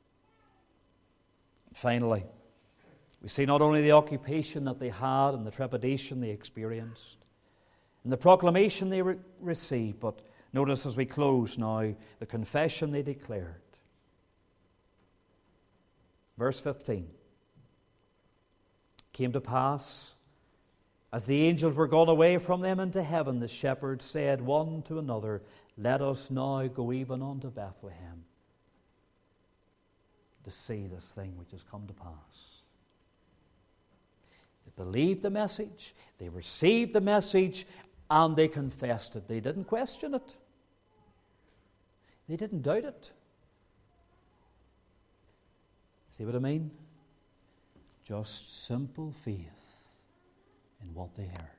Finally, we see not only the occupation that they had and the trepidation they experienced, and the proclamation they re- received, but notice as we close now the confession they declared. Verse fifteen. Came to pass, as the angels were gone away from them into heaven, the shepherds said one to another, Let us now go even unto Bethlehem, to see this thing which has come to pass. They believed the message, they received the message, and they confessed it. They didn't question it. They didn't doubt it. See what I mean? Just simple faith in what they heard.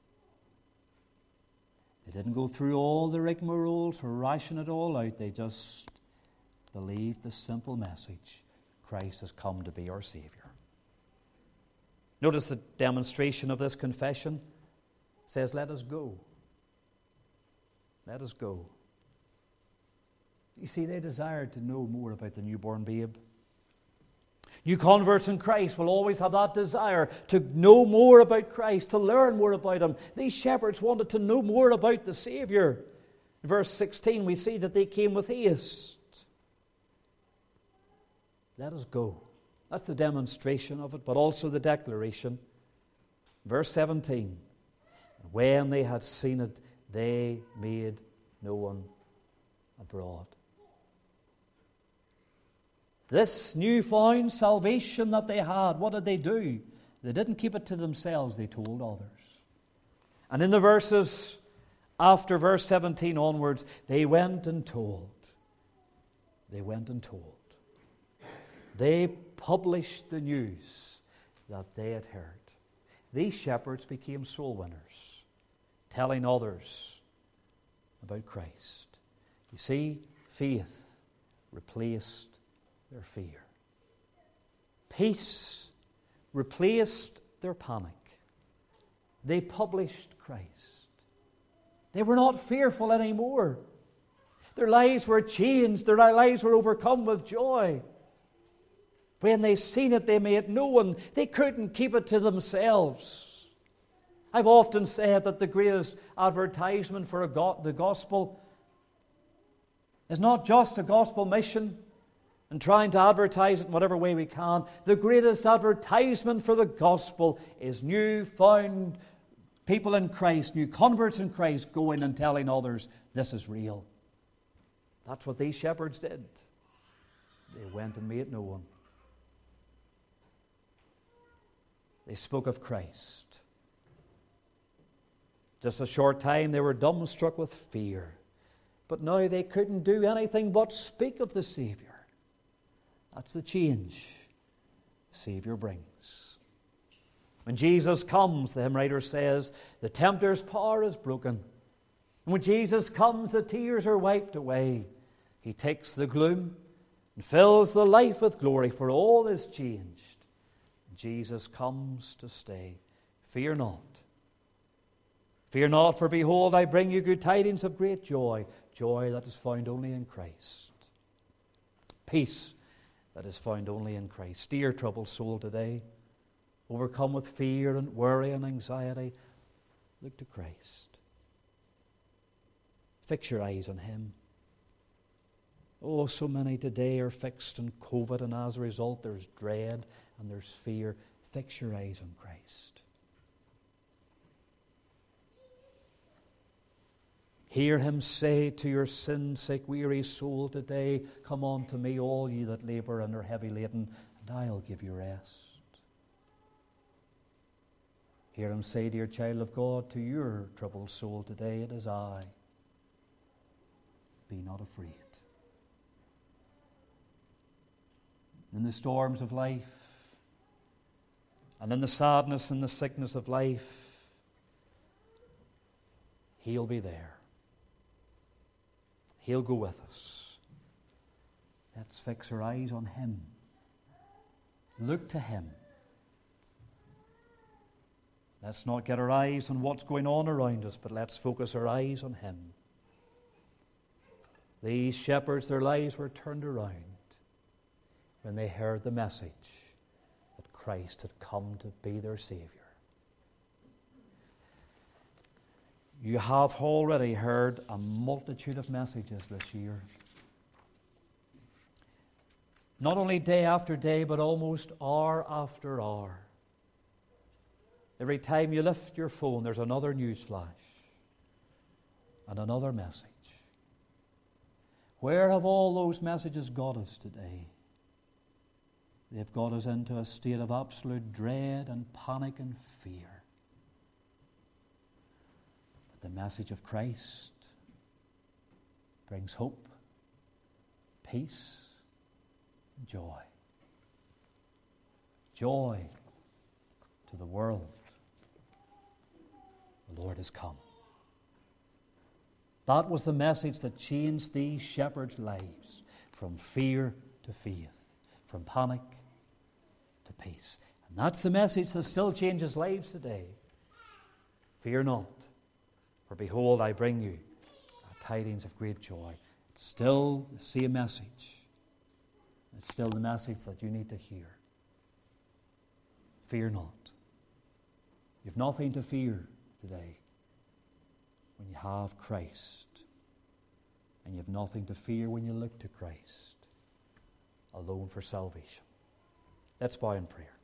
They didn't go through all the rigmaroles or ration it all out. They just believed the simple message. Christ has come to be our Savior. Notice the demonstration of this confession. It says, let us go. Let us go. You see, they desired to know more about the newborn babe. New converts in Christ will always have that desire to know more about Christ, to learn more about Him. These shepherds wanted to know more about the Savior. In verse sixteen, we see that they came with haste. Let us go. That's the demonstration of it, but also the declaration. Verse seventeen, when they had seen it, they made known abroad. This newfound salvation that they had, what did they do? They didn't keep it to themselves, they told others. And in the verses after verse seventeen onwards, they went and told. They went and told. They published the news that they had heard. These shepherds became soul winners, telling others about Christ. You see, faith replaced their fear. Peace replaced their panic. They published Christ. They were not fearful anymore. Their lives were changed. Their lives were overcome with joy. When they seen it, they made it known. They couldn't keep it to themselves. I've often said that the greatest advertisement for a go- the gospel is not just a gospel mission and trying to advertise it in whatever way we can. The greatest advertisement for the gospel is newfound people in Christ, new converts in Christ, going and telling others this is real. That's what these shepherds did. They went and made it known. They spoke of Christ. Just a short time they were dumbstruck with fear. But now they couldn't do anything but speak of the Savior. That's the change the Savior brings. When Jesus comes, the hymn writer says, the tempter's power is broken. And when Jesus comes, the tears are wiped away. He takes the gloom and fills the life with glory, for all is changed. Jesus comes to stay. Fear not. Fear not, for behold, I bring you good tidings of great joy, joy that is found only in Christ. Peace that is found only in Christ. Dear troubled soul today, overcome with fear and worry and anxiety, look to Christ. Fix your eyes on Him. Oh, so many today are fixed on COVID, and as a result there's dread and there's fear. Fix your eyes on Christ. Hear Him say to your sin-sick, weary soul today, come unto me, all ye that labour and are heavy laden, and I'll give you rest. Hear Him say, dear child of God, to your troubled soul today, it is I. Be not afraid. In the storms of life, and in the sadness and the sickness of life, He'll be there. He'll go with us. Let's fix our eyes on Him. Look to Him. Let's not get our eyes on what's going on around us, but let's focus our eyes on Him. These shepherds, their lives were turned around when they heard the message that Christ had come to be their Saviour. You have already heard a multitude of messages this year. Not only day after day, but almost hour after hour. Every time you lift your phone, there's another news flash and another message. Where have all those messages got us today? They've got us into a state of absolute dread and panic and fear. But the message of Christ brings hope, peace, and joy. Joy to the world. The Lord has come. That was the message that changed these shepherds' lives from fear to faith, from panic to peace. And that's the message that still changes lives today. Fear not, for behold, I bring you tidings of great joy. It's still the same message. It's still the message that you need to hear. Fear not. You've nothing to fear today when you have Christ. And you've nothing to fear when you look to Christ alone for salvation. Let's bow in prayer.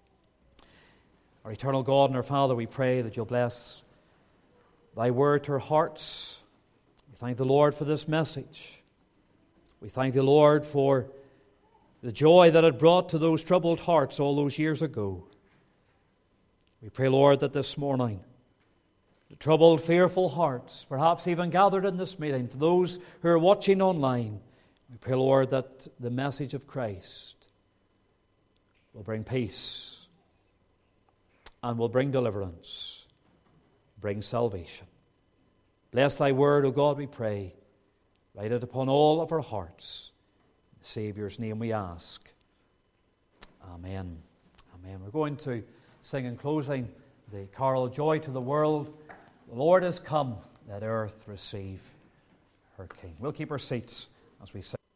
Our eternal God and our Father, we pray that you'll bless thy word to our hearts. We thank the Lord for this message. We thank the Lord for the joy that it brought to those troubled hearts all those years ago. We pray, Lord, that this morning, the troubled, fearful hearts, perhaps even gathered in this meeting, for those who are watching online, we pray, Lord, that the message of Christ will bring peace and will bring deliverance, bring salvation. Bless thy word, O God, we pray. Write it upon all of our hearts. In the Saviour's name we ask. Amen. Amen. We're going to sing in closing the carol, Joy to the World. The Lord has come, let earth receive her King. We'll keep our seats as we sing.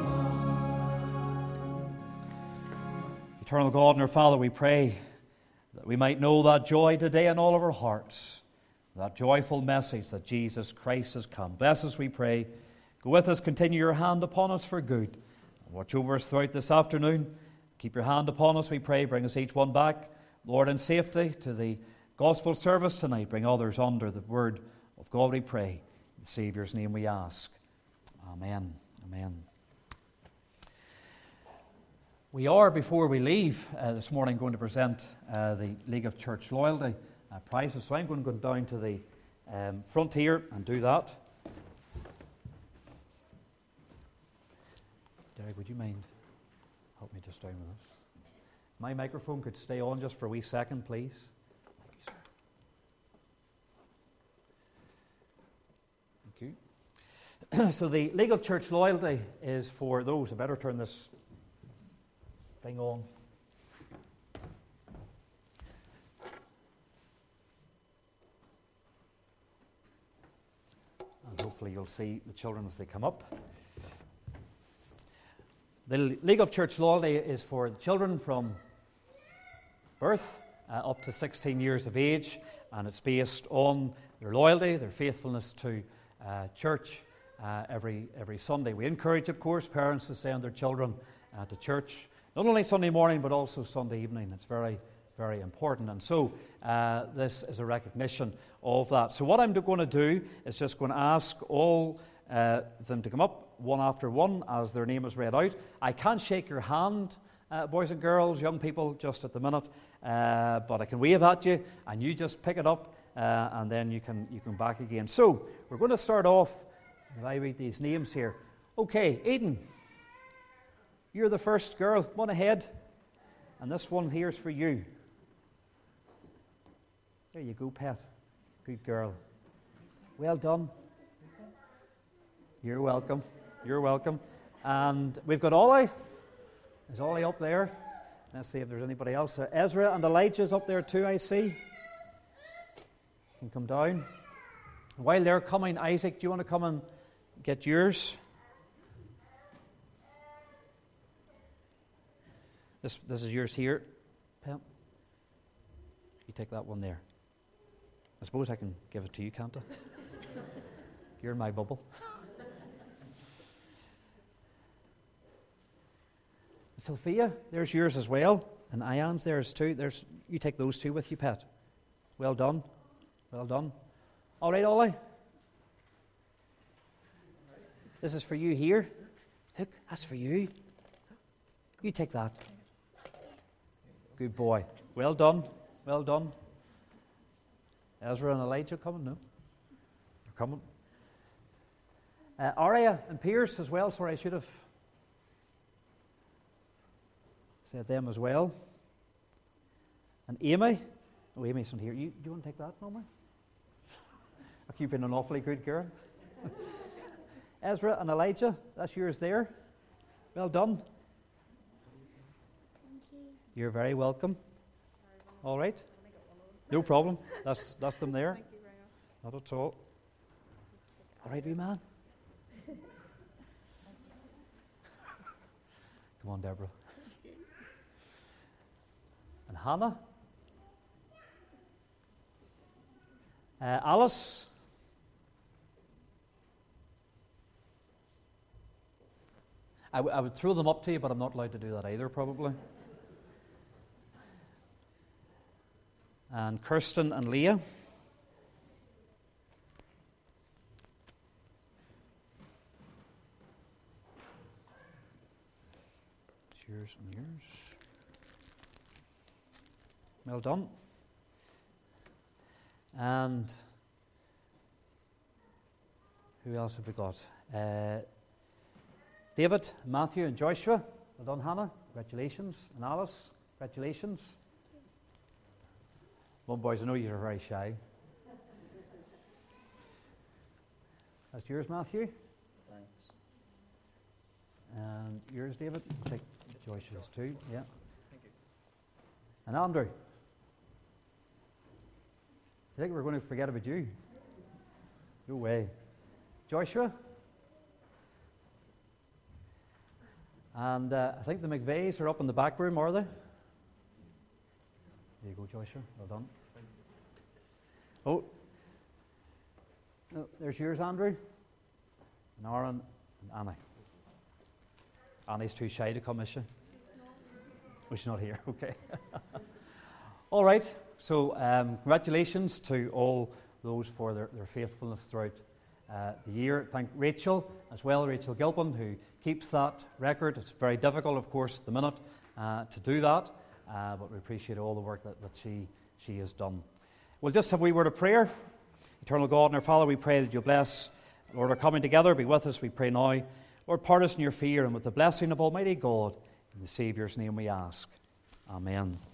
Eternal God and our Father, we pray that we might know that joy today in all of our hearts, that joyful message that Jesus Christ has come. Bless us, we pray. Go with us, continue your hand upon us for good. Watch over us throughout this afternoon. Keep your hand upon us, we pray. Bring us each one back, Lord, in safety to the gospel service tonight. Bring others under the word of God, we pray. In the Saviour's name we ask. Amen. Amen. We are, before we leave uh, this morning, going to present uh, the League of Church Loyalty uh, prizes. So I'm going to go down to the um, front here and do that. Derek, would you mind help me just down with this? My microphone could stay on just for a wee second, please. Thank you, sir. Thank you. So the League of Church Loyalty is for those, I better turn this thing on. And hopefully you'll see the children as they come up. The League of Church Loyalty is for children from birth uh, up to sixteen years of age, and it's based on their loyalty, their faithfulness to uh, church uh, every every Sunday. We encourage, of course, parents to send their children uh, to church, not only Sunday morning but also Sunday evening. It's very, very important. And so uh, this is a recognition of that. So what I'm going to do is just going to ask all uh, them to come up one after one as their name is read out. I can't shake your hand, uh, boys and girls, young people, just at the minute, uh, but I can wave at you and you just pick it up uh, and then you can you can back again. So we're going to start off, if I read these names here. Okay, Eden, you're the first girl, one ahead, and this one here's for you. There you go, pet. Good girl. Well done. You're welcome. You're welcome. And we've got Ollie. Is Ollie up there? Let's see if there's anybody else. Uh, Ezra and Elijah's up there too, I see. Can come down. While they're coming, Isaac, do you want to come and get yours? This this is yours here, Pam. You take that one there. I suppose I can give it to you, can't I? You're in my bubble. Sophia, there's yours as well. And Ian's there's two. There's you take those two with you, pet. Well done. Well done. All right, Ollie. This is for you here. Look, that's for you. You take that. Good boy. Well done. Well done. Ezra and Elijah coming? No? They're coming. Uh, Aria and Pierce as well. Sorry, I should have said them as well. And Amy. Oh, Amy's not here. You, do you want to take that, Mama? You've been an awfully good girl. Ezra and Elijah, that's yours there. Well done.
Thank you.
You're very welcome. All right. No problem. That's that's them there.
Thank you very much.
Not at all. All right, wee man. Come on, Deborah. And Hannah. Uh, Alice. I, w- I would throw them up to you, but I'm not allowed to do that either, probably. And Kirsten and Leah. It's yours and yours. Well done. And who else have we got? Uh, David, Matthew, and Joshua. Well done, Hannah. Congratulations. And Alice, congratulations. Well, boys, I know you're very shy. That's yours, Matthew.
Thanks.
And yours, David. Take Joshua's too. Yeah.
Thank you.
And Andrew. I think we're going to forget about you. No way. Joshua. And uh, I think the McVeighs are up in the back room, are they? There you go, Joshua. Well done. Oh, no, there's yours, Andrew. And Aaron and Annie. Annie's too shy to come, is she? Oh, she's not here. Okay. All right. So um, congratulations to all those for their, their faithfulness throughout uh, the year. Thank Rachel as well, Rachel Gilpin, who keeps that record. It's very difficult, of course, at the minute uh, to do that, uh, but we appreciate all the work that, that she, she has done. We'll just have a wee word of prayer. Eternal God and our Father, we pray that you'll bless, Lord, our coming together. Be with us, we pray now. Lord, part us in your fear, and with the blessing of Almighty God, in the Saviour's name we ask. Amen.